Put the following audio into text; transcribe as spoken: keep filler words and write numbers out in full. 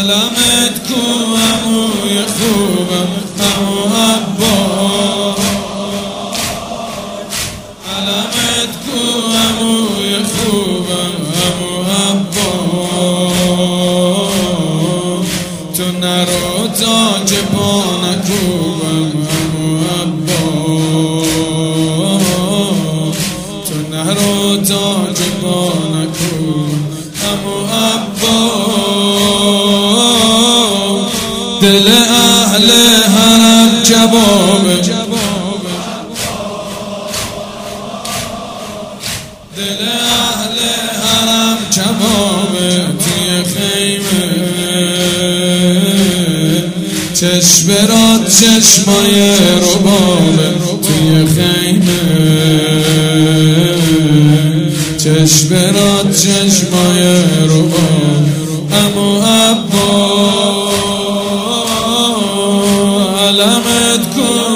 علمت کو عموی خوبم عمو عباس علمت کو عموی خوبم عمو عباس تو نرو تاج پا نکوبم عمو عباس تو نرو تاج پا نکوبم عمو عباس دل اهل حرم کبابه دل اهل حرم کبابه توی خیمه چشم راد چشمای ربابه توی خیمه چشم راد چشمای ربابه عمو عباس علمت کو